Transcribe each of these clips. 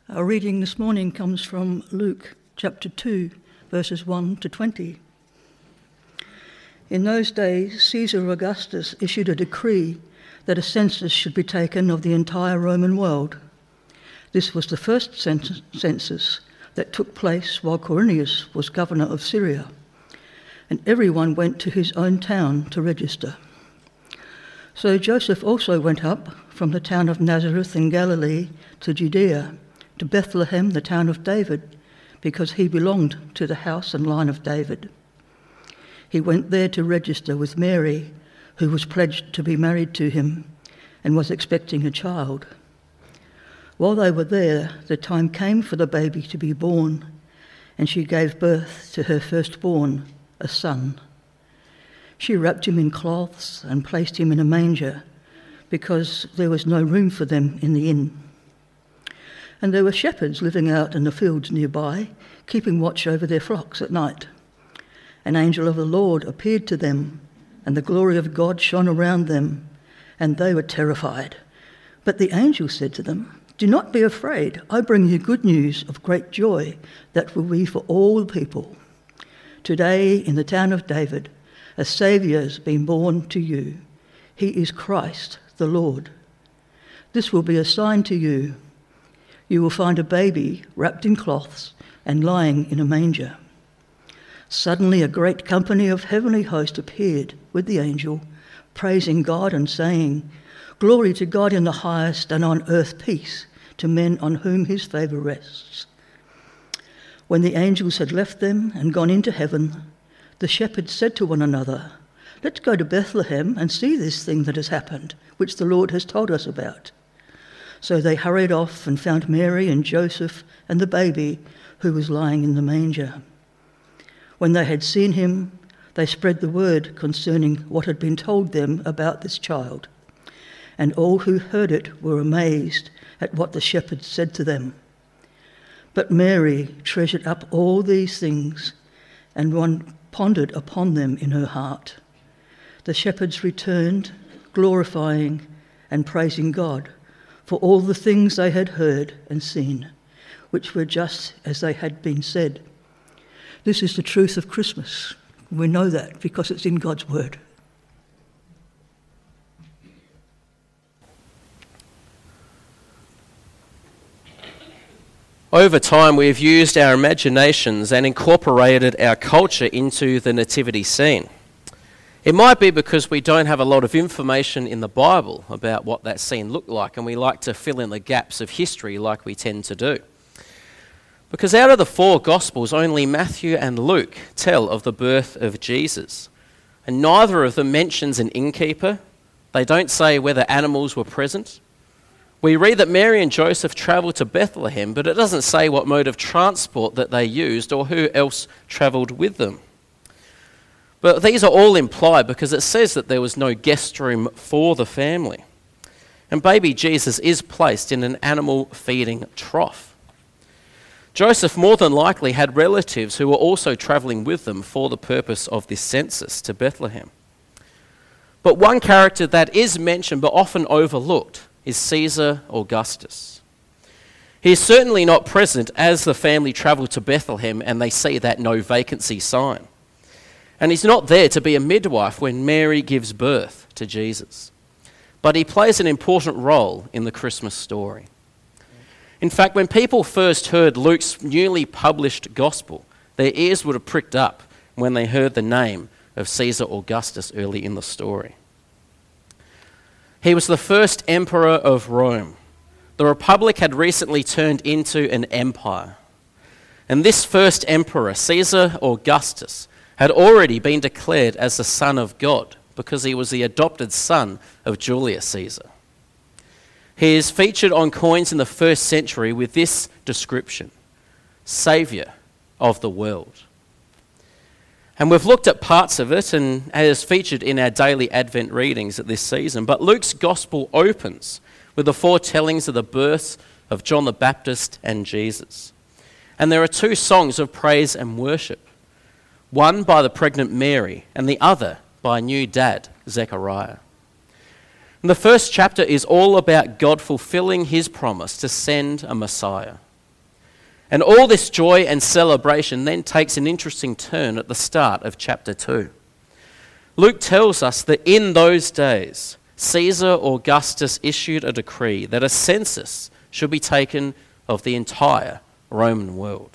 Our reading this morning comes from Luke chapter 2, verses 1 to 20. In those days, Caesar Augustus issued a decree that a census should be taken of the entire Roman world. This was the first census that took place while Quirinius was governor of Syria, and everyone went to his own town to register. So Joseph also went up from the town of Nazareth in Galilee to Judea, to Bethlehem, the town of David, because he belonged to the house and line of David. He went there to register with Mary, who was pledged to be married to him and was expecting a child. While they were there, the time came for the baby to be born, and she gave birth to her firstborn, a son. She wrapped him in cloths and placed him in a manger, because there was no room for them in the inn. And there were shepherds living out in the fields nearby, keeping watch over their flocks at night. An angel of the Lord appeared to them, and the glory of God shone around them, and they were terrified. But the angel said to them, "Do not be afraid. I bring you good news of great joy that will be for all people. Today, in the town of David, a Saviour has been born to you. He is Christ the Lord. This will be a sign to you. You will find a baby wrapped in cloths and lying in a manger." Suddenly a great company of heavenly hosts appeared with the angel, praising God and saying, "Glory to God in the highest, and on earth peace to men on whom his favour rests." When the angels had left them and gone into heaven, the shepherds said to one another, "Let's go to Bethlehem and see this thing that has happened, which the Lord has told us about." So they hurried off and found Mary and Joseph and the baby who was lying in the manger. When they had seen him, they spread the word concerning what had been told them about this child. And all who heard it were amazed at what the shepherds said to them. But Mary treasured up all these things and pondered upon them in her heart. The shepherds returned, glorifying and praising God for all the things they had heard and seen, which were just as they had been said. This is the truth of Christmas. We know that because it's in God's word. Over time, we've used our imaginations and incorporated our culture into the nativity scene. It might be because we don't have a lot of information in the Bible about what that scene looked like, and we like to fill in the gaps of history like we tend to do. Because out of the four Gospels, only Matthew and Luke tell of the birth of Jesus. And neither of them mentions an innkeeper. They don't say whether animals were present. We read that Mary and Joseph travelled to Bethlehem, but it doesn't say what mode of transport that they used or who else travelled with them. But these are all implied because it says that there was no guest room for the family. And baby Jesus is placed in an animal feeding trough. Joseph more than likely had relatives who were also travelling with them for the purpose of this census to Bethlehem. But one character that is mentioned but often overlooked is Caesar Augustus. He is certainly not present as the family travel to Bethlehem and they see that no vacancy sign. And he's not there to be a midwife when Mary gives birth to Jesus. But he plays an important role in the Christmas story. In fact, when people first heard Luke's newly published gospel, their ears would have pricked up when they heard the name of Caesar Augustus early in the story. He was the first emperor of Rome. The Republic had recently turned into an empire. And this first emperor, Caesar Augustus, had already been declared as the Son of God because he was the adopted son of Julius Caesar. He is featured on coins in the 1st century with this description: Saviour of the world. And we've looked at parts of it and it is featured in our daily Advent readings at this season. But Luke's Gospel opens with the foretellings of the births of John the Baptist and Jesus. And there are two songs of praise and worship, one by the pregnant Mary and the other by new dad, Zechariah. And the first chapter is all about God fulfilling his promise to send a Messiah. And all this joy and celebration then takes an interesting turn at the start of chapter 2. Luke tells us that in those days, Caesar Augustus issued a decree that a census should be taken of the entire Roman world.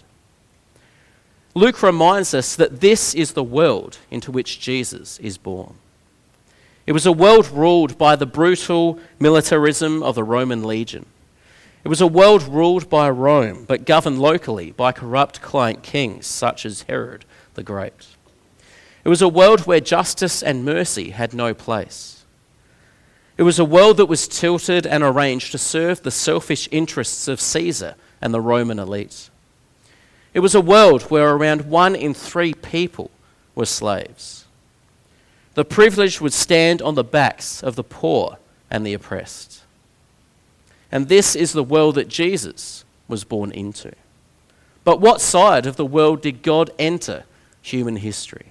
Luke reminds us that this is the world into which Jesus is born. It was a world ruled by the brutal militarism of the Roman legion. It was a world ruled by Rome, but governed locally by corrupt client kings such as Herod the Great. It was a world where justice and mercy had no place. It was a world that was tilted and arranged to serve the selfish interests of Caesar and the Roman elite. It was a world where around 1 in 3 people were slaves. The privileged would stand on the backs of the poor and the oppressed. And this is the world that Jesus was born into. But what side of the world did God enter human history?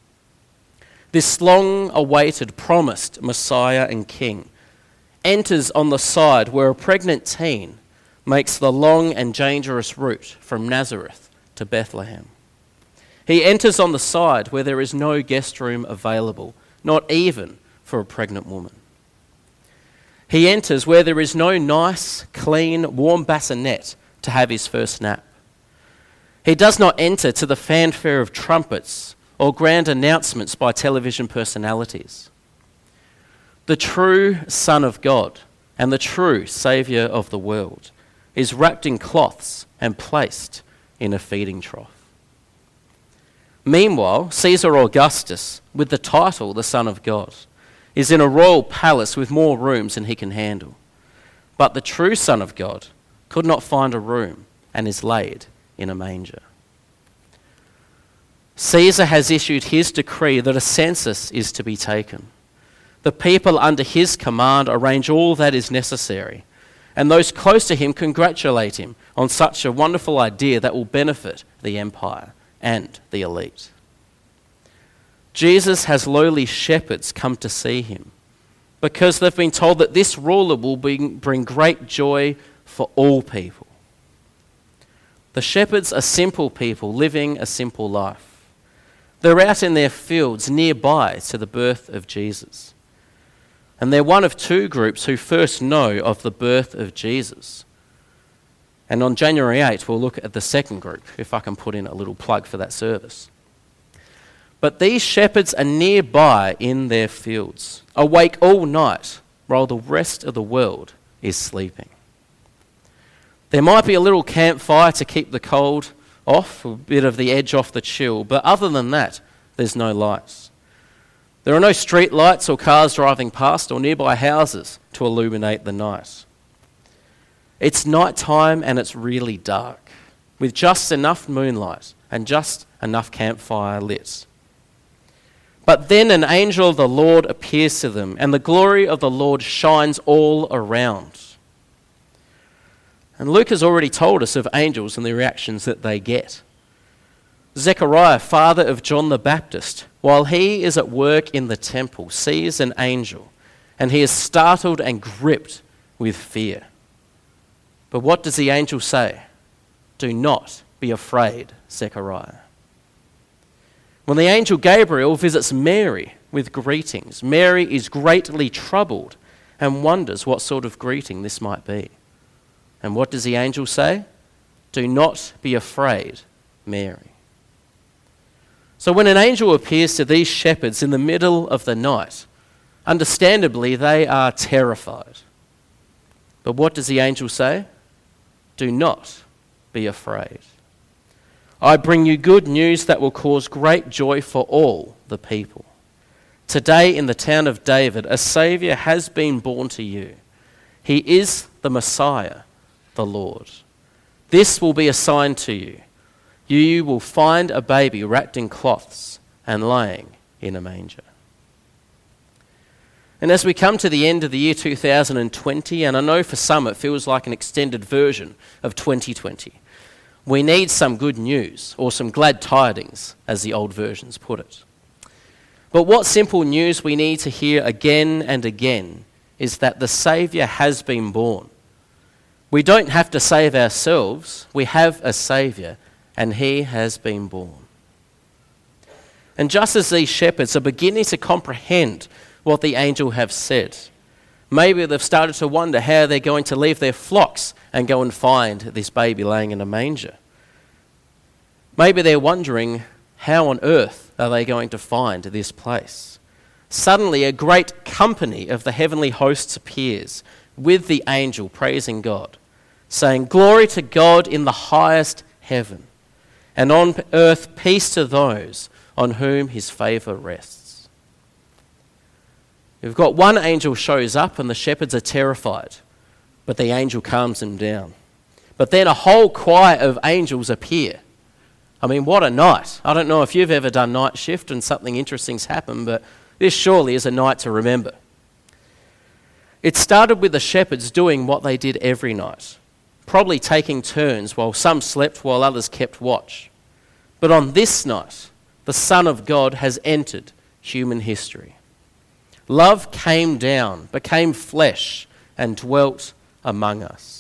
This long-awaited, promised Messiah and King enters on the side where a pregnant teen makes the long and dangerous route from Nazareth to Bethlehem. He enters on the side where there is no guest room available, not even for a pregnant woman. He enters where there is no nice, clean, warm bassinet to have his first nap. He does not enter to the fanfare of trumpets or grand announcements by television personalities. The true Son of God and the true Saviour of the world is wrapped in cloths and placed in a feeding trough. Meanwhile, Caesar Augustus, with the title the Son of God, is in a royal palace with more rooms than he can handle. But the true Son of God could not find a room and is laid in a manger. Caesar has issued his decree that a census is to be taken. The people under his command arrange all that is necessary, and those close to him congratulate him on such a wonderful idea that will benefit the empire and the elite. Jesus has lowly shepherds come to see him because they've been told that this ruler will bring great joy for all people. The shepherds are simple people living a simple life. They're out in their fields nearby to the birth of Jesus. And they're one of 2 groups who first know of the birth of Jesus. And on January 8th, we'll look at the second group, if I can put in a little plug for that service. But these shepherds are nearby in their fields, awake all night, while the rest of the world is sleeping. There might be a little campfire to keep the cold off, a bit of the edge off the chill, but other than that, there's no lights. There are no street lights or cars driving past or nearby houses to illuminate the night. It's night time and it's really dark, with just enough moonlight and just enough campfire lit. But then an angel of the Lord appears to them, and the glory of the Lord shines all around. And Luke has already told us of angels and the reactions that they get. Zechariah, father of John the Baptist, while he is at work in the temple, sees an angel, and he is startled and gripped with fear. But what does the angel say? Do not be afraid, Zechariah. When the angel Gabriel visits Mary with greetings, Mary is greatly troubled and wonders what sort of greeting this might be. And what does the angel say? Do not be afraid, Mary. So when an angel appears to these shepherds in the middle of the night, understandably they are terrified. But what does the angel say? Do not be afraid. I bring you good news that will cause great joy for all the people. Today in the town of David, a Saviour has been born to you. He is the Messiah, the Lord. This will be a sign to you. You will find a baby wrapped in cloths and lying in a manger. And as we come to the end of the year 2020, and I know for some it feels like an extended version of 2020, we need some good news, or some glad tidings, as the old versions put it. But what simple news we need to hear again and again is that the Saviour has been born. We don't have to save ourselves. We have a Saviour, and he has been born. And just as these shepherds are beginning to comprehend what the angel have said, maybe they've started to wonder how they're going to leave their flocks and go and find this baby laying in a manger. Maybe they're wondering, how on earth are they going to find this place? Suddenly, a great company of the heavenly hosts appears with the angel praising God, saying, "Glory to God in the highest heaven, and on earth peace to those on whom his favour rests." We've got one angel shows up and the shepherds are terrified, but the angel calms them down. But then a whole choir of angels appear. I mean, what a night. I don't know if you've ever done night shift and something interesting's happened, but this surely is a night to remember. It started with the shepherds doing what they did every night, probably taking turns while some slept while others kept watch. But on this night, the Son of God has entered human history. Love came down, became flesh, and dwelt among us.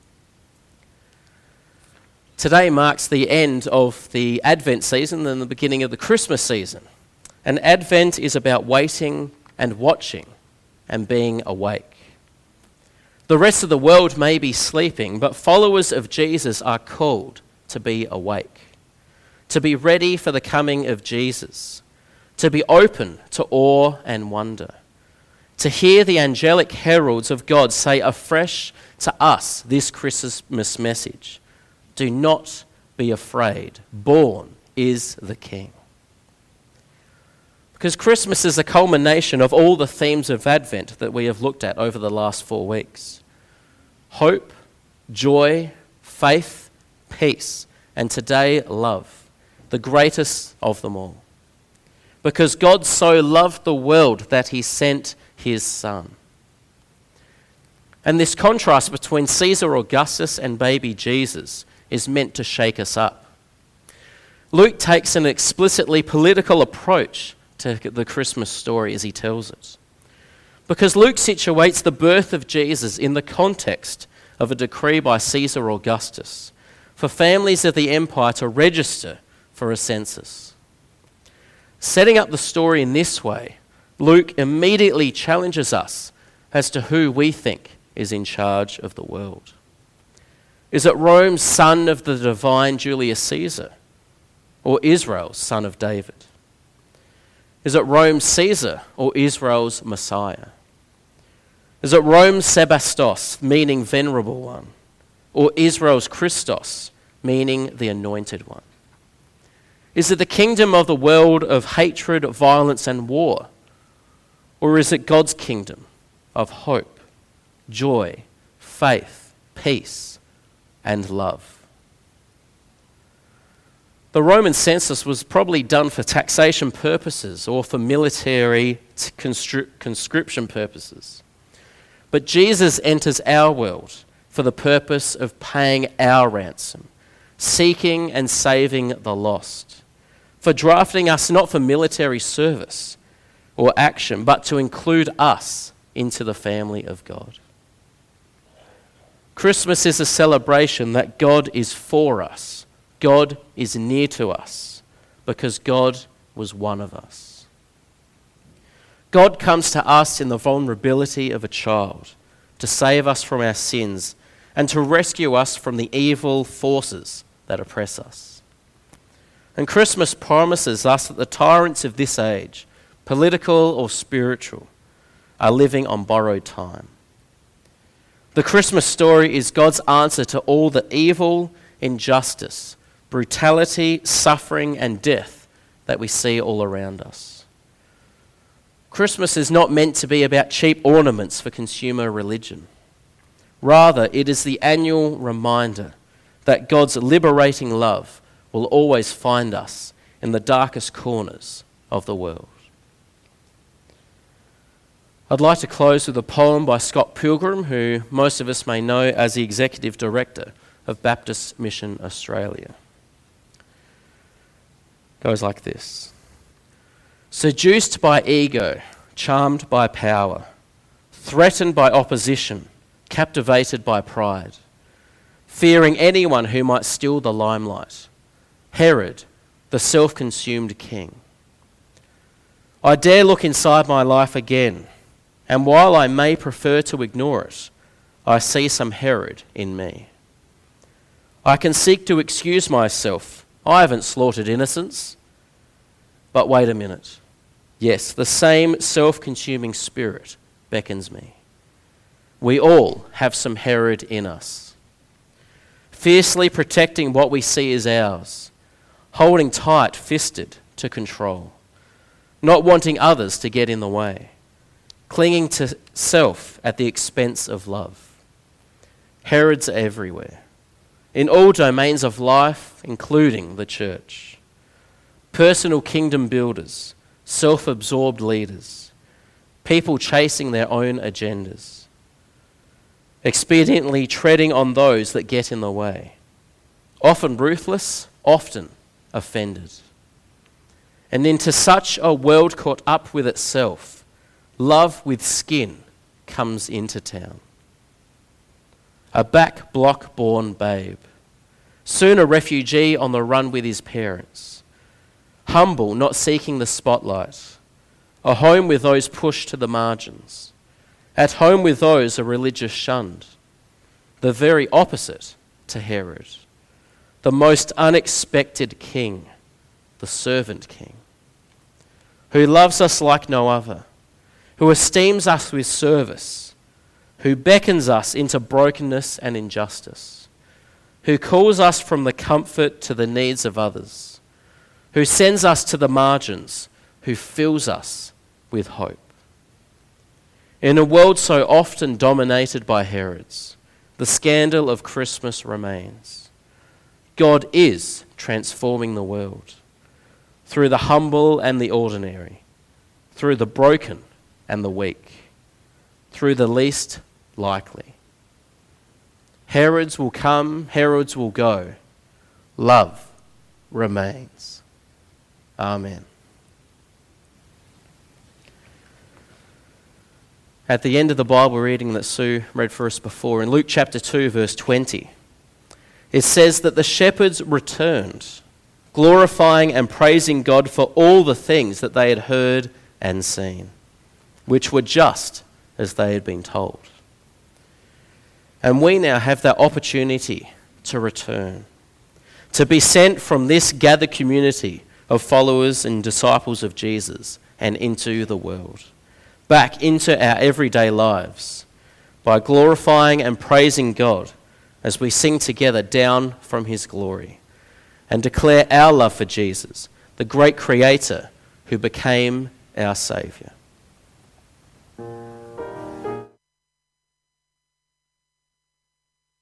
Today marks the end of the Advent season and the beginning of the Christmas season. And Advent is about waiting and watching and being awake. The rest of the world may be sleeping, but followers of Jesus are called to be awake, to be ready for the coming of Jesus, to be open to awe and wonder, to hear the angelic heralds of God say afresh to us this Christmas message: do not be afraid, born is the King. Because Christmas is a culmination of all the themes of Advent that we have looked at over the last 4 weeks. Hope, joy, faith, peace, and today love, the greatest of them all. Because God so loved the world that he sent his Son. And this contrast between Caesar Augustus and baby Jesus is meant to shake us up. Luke takes an explicitly political approach to the Christmas story as he tells it. Because Luke situates the birth of Jesus in the context of a decree by Caesar Augustus for families of the empire to register for a census. Setting up the story in this way, Luke immediately challenges us as to who we think is in charge of the world. Is it Rome, son of the divine Julius Caesar, or Israel, son of David? Is it Rome's Caesar or Israel's Messiah? Is it Rome's Sebastos, meaning venerable one, or Israel's Christos, meaning the anointed one? Is it the kingdom of the world of hatred, violence, and war? Or is it God's kingdom of hope, joy, faith, peace, and love? The Roman census was probably done for taxation purposes or for military conscription purposes. But Jesus enters our world for the purpose of paying our ransom, seeking and saving the lost, for drafting us not for military service or action, but to include us into the family of God. Christmas is a celebration that God is for us. God is near to us because God was one of us. God comes to us in the vulnerability of a child to save us from our sins and to rescue us from the evil forces that oppress us. And Christmas promises us that the tyrants of this age, political or spiritual, are living on borrowed time. The Christmas story is God's answer to all the evil, injustice, brutality, suffering, and death that we see all around us. Christmas is not meant to be about cheap ornaments for consumer religion. Rather, it is the annual reminder that God's liberating love will always find us in the darkest corners of the world. I'd like to close with a poem by Scott Pilgrim, who most of us may know as the Executive Director of Baptist Mission Australia. It goes like this. Seduced by ego, charmed by power, threatened by opposition, captivated by pride, fearing anyone who might steal the limelight. Herod, the self-consumed king. I dare look inside my life again, and while I may prefer to ignore it, I see some Herod in me. I can seek to excuse myself. I haven't slaughtered innocents. But wait a minute. Yes, the same self-consuming spirit beckons me. We all have some Herod in us, fiercely protecting what we see as ours, holding tight-fisted to control, not wanting others to get in the way, clinging to self at the expense of love. Herods are everywhere, in all domains of life, including the church. Personal kingdom builders, self-absorbed leaders, people chasing their own agendas, expediently treading on those that get in the way, often ruthless, often offended. And into such a world caught up with itself, love with skin comes into town. A back block born babe, soon a refugee on the run with his parents, humble, not seeking the spotlight, a home with those pushed to the margins, at home with those a religious shunned, the very opposite to Herod, the most unexpected king, the servant king, who loves us like no other, who esteems us with service, who beckons us into brokenness and injustice, who calls us from the comfort to the needs of others, who sends us to the margins, who fills us with hope. In a world so often dominated by Herods, the scandal of Christmas remains. God is transforming the world through the humble and the ordinary, through the broken and the weak, through the least likely. Herods will come, Herods will go. Love remains. Amen. At the end of the Bible reading that Sue read for us before, in Luke chapter 2, verse 20, it says that the shepherds returned, glorifying and praising God for all the things that they had heard and seen, which were just as they had been told. And we now have that opportunity to return, to be sent from this gathered community of followers and disciples of Jesus and into the world, back into our everyday lives by glorifying and praising God as we sing together down from his glory and declare our love for Jesus, the great creator who became our Saviour.